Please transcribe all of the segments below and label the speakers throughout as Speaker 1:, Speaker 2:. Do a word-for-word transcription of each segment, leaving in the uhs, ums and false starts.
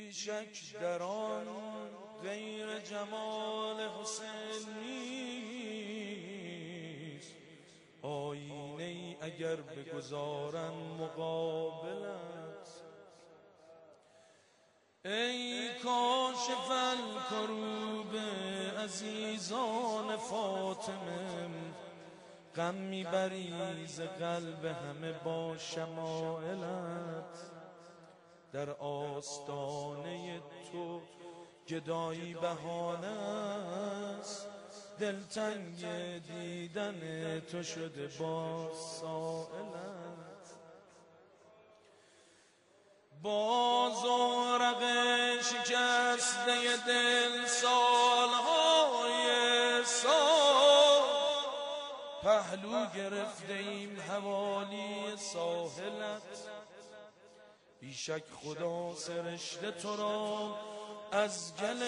Speaker 1: بیشک در آن غیر جمال حسین نیست. آینه ای اگر بگذارن مقابلت، ای کاشف الکروب عزیزان فاطمه، غم میبری ز قلب همه با شمائلت. در آستانه تو گدایی بهانه است، دلتنگ دیدن تو شده با سائلت. با زورق شکسته دل سالهای سال، پهلو گرفته ایم حوالی ساحلت. بیشک خدا سرشته تو را از گل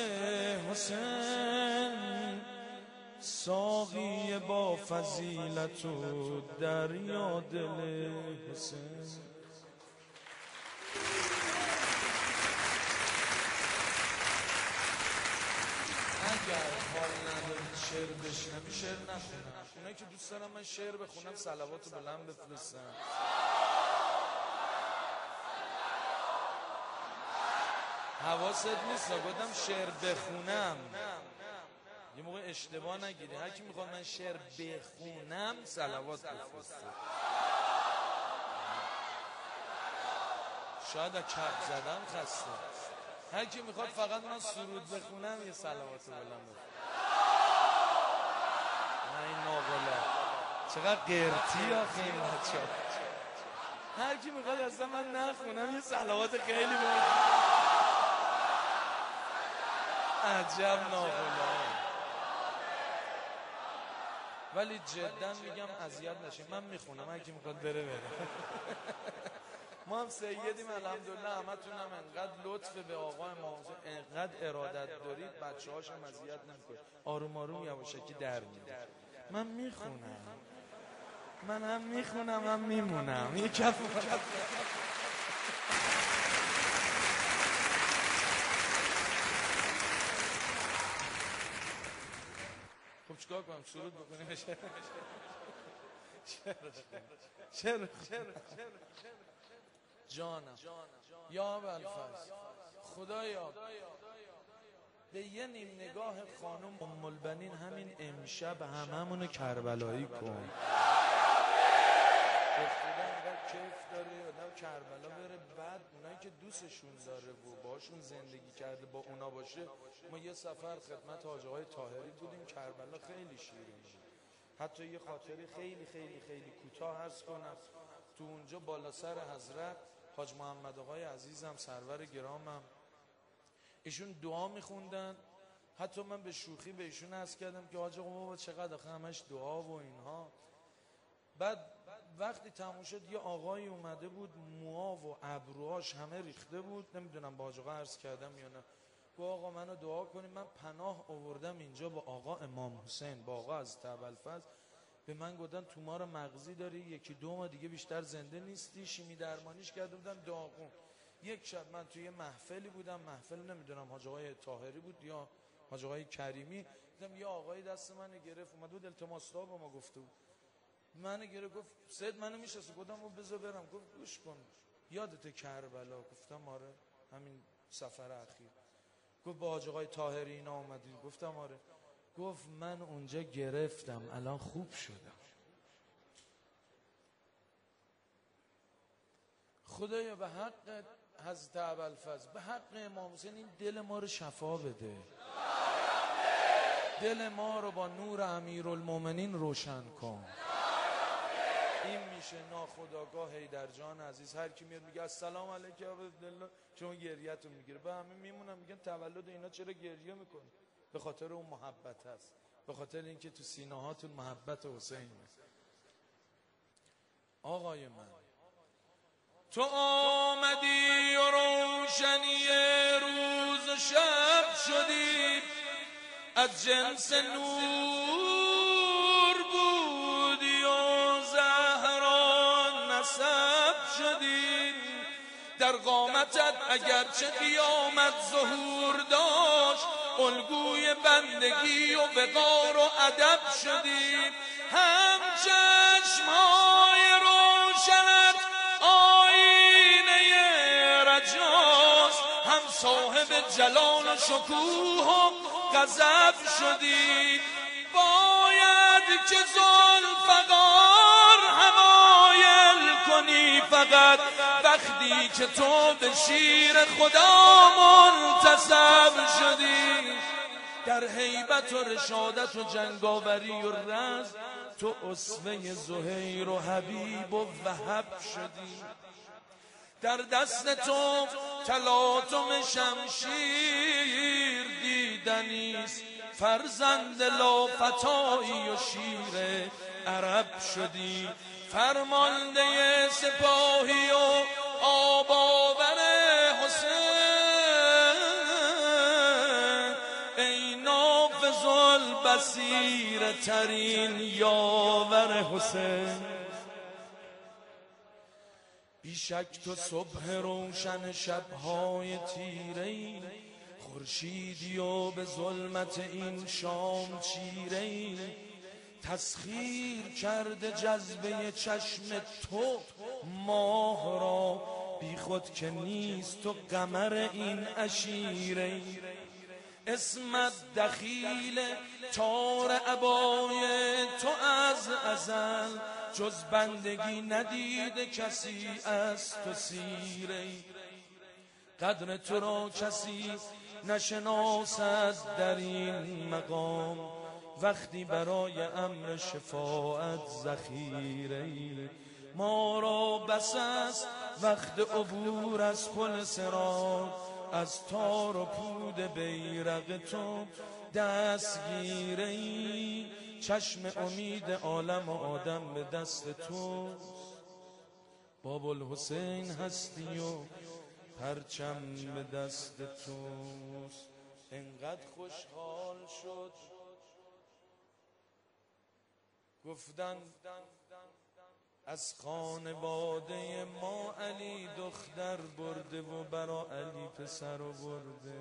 Speaker 1: حسین، ساقی با فضیلت و دریا دل حسین. اگر حال ندارید شعر بشنوی شعر نخونم. اونایی که دوست دارم من شعر بخونم صلوات بلند بفرستم. حواست نیست گفتم شعر بخونم، یه موقع اشتباه نگیری. هر کی میخواد من شعر بخونم صلوات بفرسته. شاید از کف زدن خسته. هر کی میخواد فقط من سرود بخونم یه صلوات بلند بفرسته. نه این ناقله چقدر قرتی آخه این بچه‌ها. هر کی میخواد اصلا من نخونم یه صلوات خیلی بلند. عجب ناقله. ولی جدا میگم اذیت نشین، من میخونم. هر کی میخواد بره بره. ما هم سیدیم الحمدلله. همتون هم انقدر لطف به آقا امام حسین، انقدر ارادت دارید، بچه هاش هم اذیت نمیکنه. آروم آروم یواشکی در میاد. من میخونم، من هم میخونم هم میمونم. یه کف خب چیکار کنم؟ سرود بکنیم؟ شعر شعر جانم یا ابوالفضل، خدایا به یه نیم نگاه خانم ام البنین همین امشب هممون کربلایی کن. به خدا اینقدر کیف داره آدم کربلا بره، بعد اونایی که دوستشون داره و باشون زندگی کرده با اونا باشه. ما یه سفر خدمت حاج آقای طاهری بودیم کربلا، خیلی شیرین بود. حتی یه خاطری خیلی خیلی خیلی کوتاه عرض کنم. تو اونجا بالا سر حضرت حاج محمد آقای عزیزم سرور گرامم، ایشون دعا میخوندن. حتی من به شوخی به ایشون عرض کردم که حاج آقا بابا چقدر آخه همش دعا و اینها. بعد وقتی تموم شد یه آقایی اومده بود، موها و ابروهاش همه ریخته بود. نمیدونم با حاج آقا عرض کردم یا نه. گفت آقا منو دعا کنیم، من پناه آوردم اینجا با آقا امام حسین، با آقا از ابوالفضل. به من گفتن تومار مغزی داری، یکی دو ماه دیگه بیشتر زنده نیستی. شیمی درمانیش کرده بودن، دعا کن. یک شب من توی محفلی بودم، محفل نمیدونم حاج آقای طاهری بود یا حاج آقای کریمی، دیدم یه آقای دست منو گرفت، اومد بود التماس دعا با ما گفته بود. منو گرفت گفت سید منو میشناسی؟ گفتم بذار برم. گفت گوش کن یادت کربلا؟ گفتم آره همین سفر اخیر. گفت با حاج آقای طاهری اینا اومدین؟ گفتم آره. گفت من اونجا گرفتم الان خوب شدم. خدایا به حق حضرت ابوالفضل، به حق امام حسین این دل ما رو شفا بده، دل ما رو با نور امیرالمومنین روشن کن. این میشه ناخودآگاه حیدر جان عزیز. هر کی میاد میگه السلام علیک یا عبدالله، شما گریه‌تون میگیره. به همه میمونم میگن تولد اینا چرا گریه میکنی؟ به خاطر اون محبت هست، به خاطر اینکه تو سینه هاتون محبت حسین هست. آقای من تو آمدی و روشنی روز و شب شدی، از جنس نور بودی و زهرا نسب شدی. در قامتت اگرچه قیامت ظهور داشت الگوی بندگی و وقار و ادب شدی. هم چشمهای روشنت آینه رجاست، هم صاحب جلال و شکوه و غضب شدی. باید که ذوالفقار حمایل کنی فقط وقتی که تو به شیر خدا منتسب شدی. در هیبت و رشادت و جنگاوری و رزم تو اسوه زهیر و حبیب و وهب شدی. در دست تو تلاطم شمشیر دیدنیست، فرزند لافتایی و شیر عرب شدی. فرمانده سپاهی و آباور حسین، ای نافذ البصیر ترین یاور حسین. بیشک تو صبح روشن شبهای تیره‌ای، خورشیدی و به ظلمت این شام چیره‌ای. تسخیر کرده جذبه چشم تو ماه را، بی خود که نیست تو قمر این عشیره. اسمت دخیل تار عبای تو از ازل، جز بندگی ندیده کسی از تو سیره. قدر تو را کسی نشناسد در این مقام، وقتی برای امر شفاعت ذخیره. ما را بس است وقت عبور از پل صراط، از تار و پود بیرق تو دستگیره. چشم امید عالم و آدم به دست تو، باب الحسین هستی و پرچم به دست توست. انقدر خوشحال شد گفتن از خانواده ما علی دختر برده و برا علی پسر رو برده.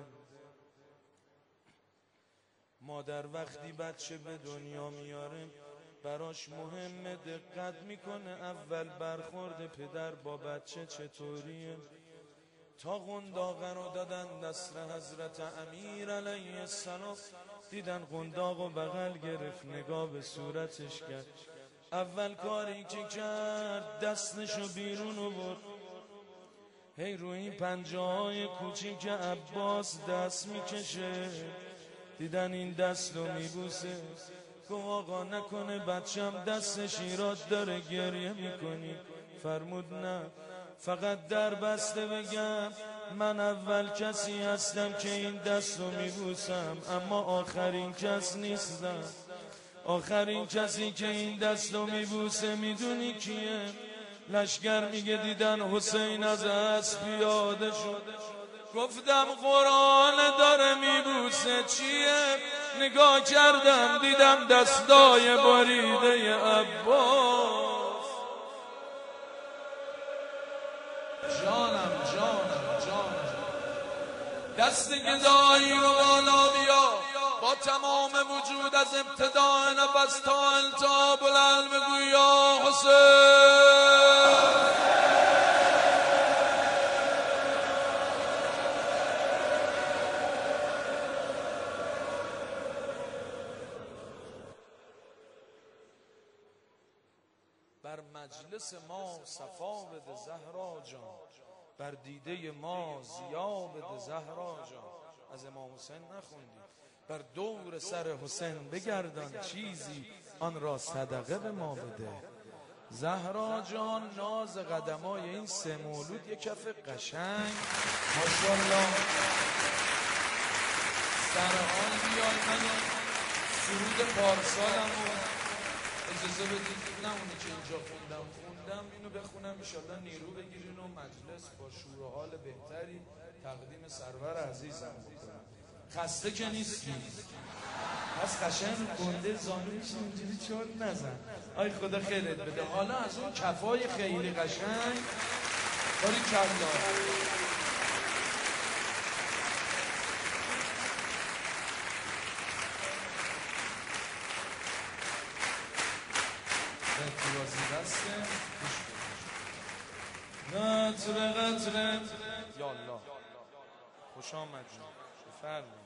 Speaker 1: مادر وقتی بچه به دنیا میاره براش مهمه، دقت میکنه اول برخورد پدر با بچه چطوریه. تا قنداقه رو دادن دست حضرت امیر علیه السلام، دیدن قنداق و بغل گرفت، نگاه به صورتش کرد. اول کاری که کرد دستشو بیرون آورد، هی روی این پنجه های کوچیک عباس دست میکشه. دیدن این دست رو میبوسه، گفت آقا نکنه بچم دستش ایراد داره گریه میکنی؟ فرمود نه، فقط در بسته بگم من اول کسی هستم که این دست رو میبوسم، اما آخرین کس نیستم. آخرین کسی که این دست رو میبوسه میدونی کیه؟ لشگر میگه دیدن حسین از اسب پیاده شد. گفتم قرآن داره میبوسه چیه؟ نگاه کردم دیدم دستای بریده عباس. جانم جانم جانم دست گدایی رو بالا بیا، با تمام وجود از ابتداء نفس تا انتها بلند بگو یا حسین. بر مجلس ما صفا بده زهرا جان، بر دیده ما ضیا بده زهرا جان. از امام حسین نخوندی؟ بر دور سر حسین بگردان چیزی آن را صدقه به ما بده. زهرا جان ناز قدمای این سه مولود یک کف قشنگ ماشاءالله. سرحال بیای من سرود پارسالمو اجازه بدید نمونه که اینجا خوندم خوندم اینو بخونم انشالله نیرو بگیرین و مجلس با شور و حال بهتری تقدیم سرور عزیزم بکنم. خسته که نیستی؟ پس قشنگ گنده زانویش اینجوری چون نزن. آی خدا خیرت بده. حالا از اون کفای خیلی قشنگ باریکلا. اعتراضی دسته قطره قطره. یالله خوش آمدی. چه فرمی